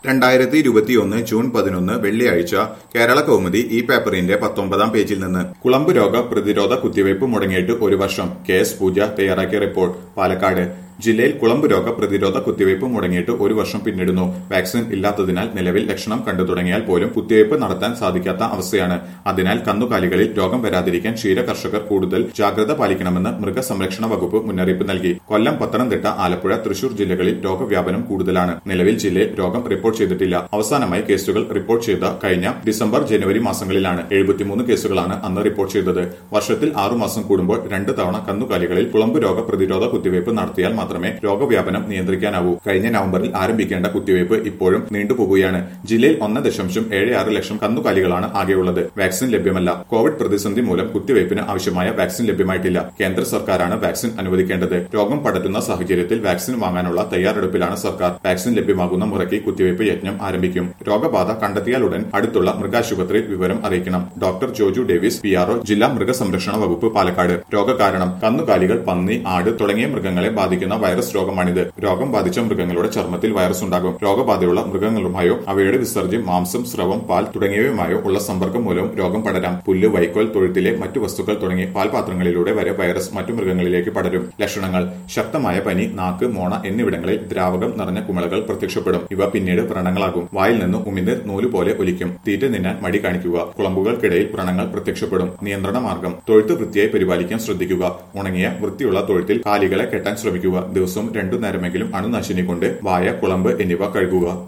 2021 June 11 വെള്ളിയാഴ്ച കേരള കൗമുദി ഈ പേപ്പറിന്റെ 19-ാം പേജിൽ നിന്ന് കുളമ്പ് രോഗ പ്രതിരോധ കുത്തിവയ്പ് മുടങ്ങിയിട്ട് ഒരു വർഷം. KS പൂജ തയ്യാറാക്കിയ റിപ്പോർട്ട്. പാലക്കാട് ജില്ലയിൽ കുളമ്പ് രോഗ പ്രതിരോധ കുത്തിവയ്പ് മുടങ്ങിയിട്ട് ഒരു വർഷം പിന്നിടുന്നു. വാക്സിൻ ഇല്ലാത്തതിനാൽ നിലവിൽ ലക്ഷണം കണ്ടു തുടങ്ങിയാൽ പോലും കുത്തിവയ്പ് നടത്താൻ സാധിക്കാത്ത അവസ്ഥയാണ്. അതിനാൽ കന്നുകാലികളിൽ രോഗം വരാതിരിക്കാൻ ക്ഷീര കർഷകർ കൂടുതൽ ജാഗ്രത പാലിക്കണമെന്ന് മൃഗസംരക്ഷണ വകുപ്പ് മുന്നറിയിപ്പ് നൽകി. കൊല്ലം, പത്തനംതിട്ട, ആലപ്പുഴ, തൃശൂർ ജില്ലകളിൽ രോഗവ്യാപനം കൂടുതലാണ്. നിലവിൽ ജില്ലയിൽ രോഗം റിപ്പോർട്ട് ചെയ്തിട്ടില്ല. അവസാനമായി കേസുകൾ റിപ്പോർട്ട് ചെയ്ത കഴിഞ്ഞ ഡിസംബർ, ജനുവരി മാസങ്ങളിലാണ്. 73 കേസുകളാണ് അന്ന് റിപ്പോർട്ട് ചെയ്തത്. വർഷത്തിൽ 6 മാസം കൂടുമ്പോൾ 2 തവണ കന്നുകാലികളിൽ കുളമ്പ് രോഗ പ്രതിരോധ കുത്തിവയ്പ് നടത്തിയാൽ മാത്രമേ രോഗവ്യാപനം നിയന്ത്രിക്കാനാവൂ. കഴിഞ്ഞ നവംബറിൽ ആരംഭിക്കേണ്ട കുത്തിവയ്പ് ഇപ്പോഴും നീണ്ടുപോകുകയാണ്. ജില്ലയിൽ 1.76 ലക്ഷം കന്നുകാലികളാണ് ആകെയുള്ളത്. വാക്സിൻ ലഭ്യമല്ല. കോവിഡ് പ്രതിസന്ധി മൂലം കുത്തിവയ്പിന് ആവശ്യമായ വാക്സിൻ ലഭ്യമായിട്ടില്ല. കേന്ദ്ര സർക്കാരാണ് വാക്സിൻ അനുവദിക്കേണ്ടത്. രോഗം പടരുന്ന സാഹചര്യത്തിൽ വാക്സിൻ വാങ്ങാനുള്ള തയ്യാറെടുപ്പിലാണ് സർക്കാർ. വാക്സിൻ ലഭ്യമാകുന്ന മുറയ്ക്ക് കുത്തിവയ്പ് യജ്ഞം ആരംഭിക്കും. രോഗബാധ കണ്ടെത്തിയാലുടൻ അടുത്തുള്ള മൃഗാശുപത്രിയിൽ വിവരം അറിയിക്കണം. ഡോക്ടർ ജോജു ഡേവിസ്, PRO, ജില്ലാ മൃഗസംരക്ഷണ വകുപ്പ്, പാലക്കാട്. രോഗകാരണം കന്നുകാലികൾ, പന്നി, ആട് തുടങ്ങിയ മൃഗങ്ങളെ ബാധിക്കുന്ന വൈറസ് രോഗമാണിത്. രോഗം ബാധിച്ച മൃഗങ്ങളുടെ ചർമ്മത്തിൽ വൈറസ് ഉണ്ടാകും. രോഗബാധയുള്ള മൃഗങ്ങളുമായോ അവയുടെ വിസർജ്യം, മാംസം, സ്രവം, പാൽ തുടങ്ങിയവയുമായോ ഉള്ള സമ്പർക്കം മൂലവും രോഗം പടരാം. പുല്ല്, വൈക്കോൽ, തൊഴുത്തിലെ മറ്റു വസ്തുക്കൾ തുടങ്ങി പാൽപാത്രങ്ങളിലൂടെ വരെ വൈറസ് മറ്റു മൃഗങ്ങളിലേക്ക് പടരും. ലക്ഷണങ്ങൾ: ശക്തമായ പനി, നാക്ക്, മോണ എന്നിവിടങ്ങളിൽ ദ്രാവകം നിറഞ്ഞ കുമിളകൾ പ്രത്യക്ഷപ്പെടും. ഇവ പിന്നീട് വ്രണങ്ങളാകും. വായിൽ നിന്ന് ഉമിനീർ നൂല് പോലെ ഒലിക്കും. തീറ്റ തിന്നാൻ മടി കാണിക്കുക. കുളമ്പുകൾക്കിടയിൽ വ്രണങ്ങൾ പ്രത്യക്ഷപ്പെടും. നിയന്ത്രണ മാർഗം: തൊഴുത്ത് വൃത്തിയായി പരിപാലിക്കാൻ ശ്രദ്ധിക്കുക. ഉണങ്ങിയ വൃത്തിയുള്ള തൊഴുത്തിൽ കാലികളെ കെട്ടാൻ ശ്രമിക്കുക. ദിവസവും 2 നേരമെങ്കിലും അണുനാശിനി കൊണ്ട് വായ, കുളമ്പ് എന്നിവ കഴുകുക.